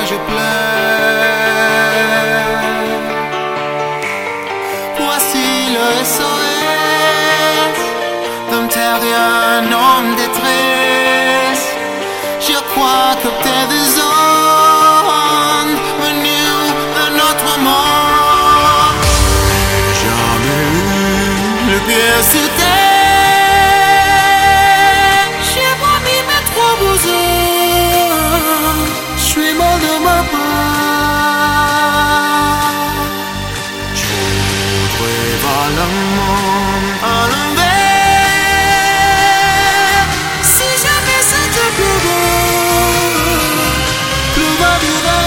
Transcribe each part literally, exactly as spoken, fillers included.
je pleure. Voici le S O S d'un terrien homme détresse. Je crois que t'es des zones venues d'un autre monde. Jamais eu le pied sur terre. J'ai promis mes trois beaux-arts. Je suis mort de ma part. Je voudrais voir le monde à l'envers. Si jamais ça te plaît, plus va durer.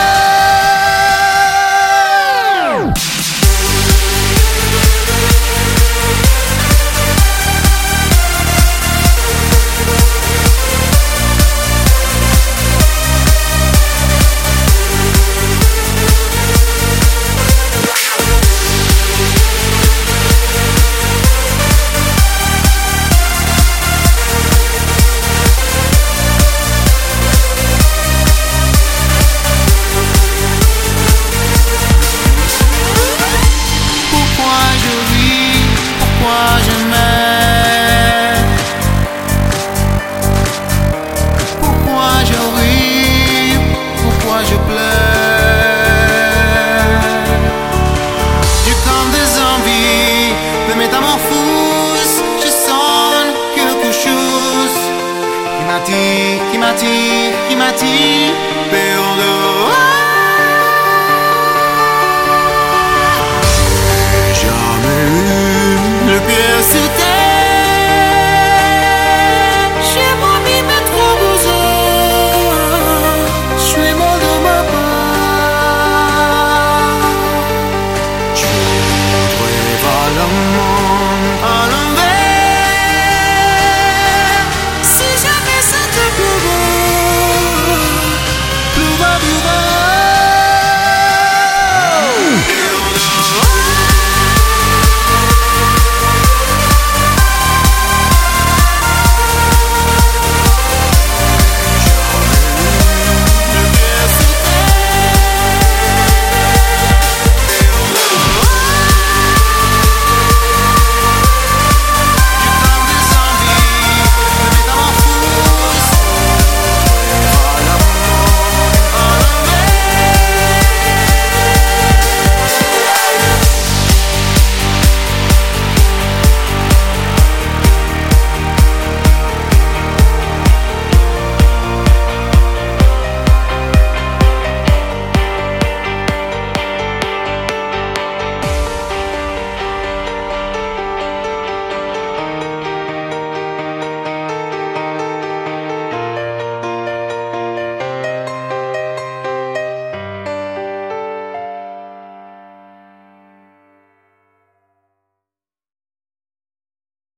Pourquoi je m'aime? Pourquoi je ris? Pourquoi je pleure? J'ai comme des envies de métamorphose. Je sens quelque chose qui m'attire, qui m'attire, qui m'attire. Perdre